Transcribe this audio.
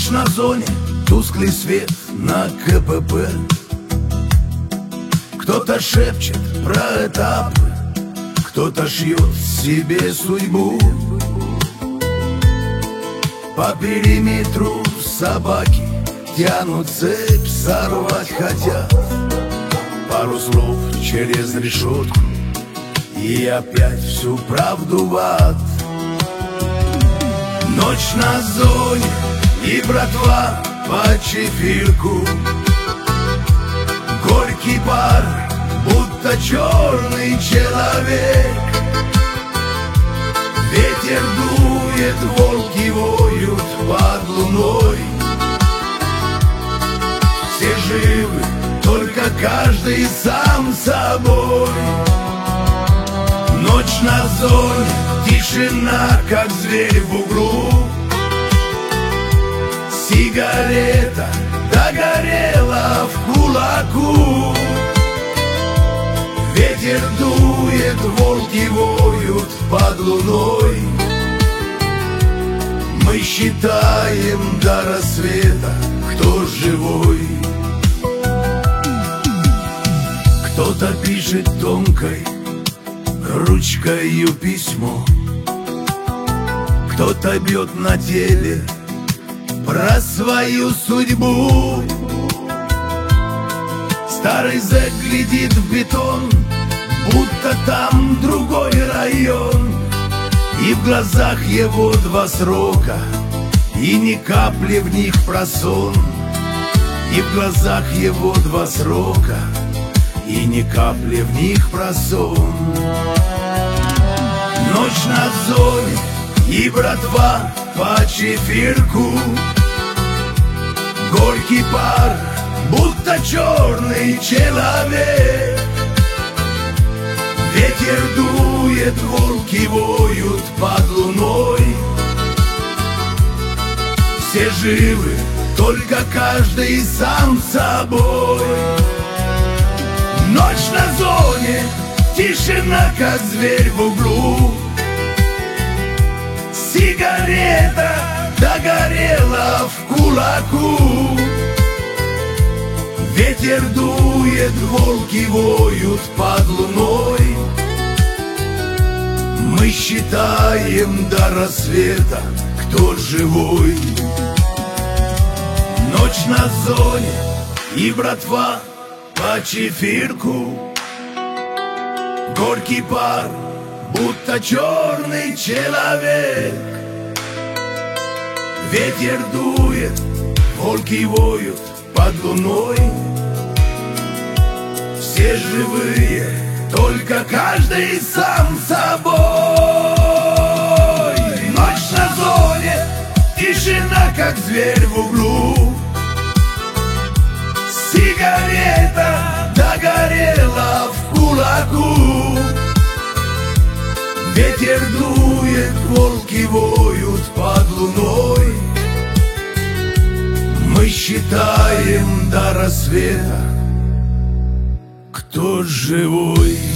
Ночь на зоне, тусклый свет на КПП. Кто-то шепчет про этапы, кто-то шьет себе судьбу. По периметру собаки тянут цепь, сорвать хотят. Пару слов через решетку, и опять всю правду в ад. Ночь на зоне, и братва по чефирку. Горький пар, будто черный человек. Ветер дует, волки воют под луной. Все живы, только каждый сам собой. Ночь на зоне, тишина, как зверь в углу. Сигарета догорела в кулаку. Ветер дует, волки воют под луной. Мы считаем до рассвета, кто живой. Кто-то пишет тонкой ручкою письмо, кто-то бьет на теле про свою судьбу. Старый зэк глядит в бетон, будто там другой район. И в глазах его два срока, и ни капли в них про сон. И в глазах его два срока, и ни капли в них про сон. Ночь на зоне, и братва по чефирку. Горький пар, будто черный человек. Ветер дует, волки воют под луной. Все живы, только каждый сам собой. Ночь на зоне, тишина, как зверь в углу. Сигарета догорела в кулаку. Ветер дует, волки воют под луной. Мы считаем до рассвета, кто живой. Ночь на зоне, и братва по чефирку. Горький пар, будто черный человек. Ветер дует, волки воют под луной. Все живые, только каждый сам собой. Ночь на зоне, тишина, как зверь в углу. Сигарета догорела в кулаку. Ветер дует, волки воют под луной. Мы считаем до рассвета, кто живой.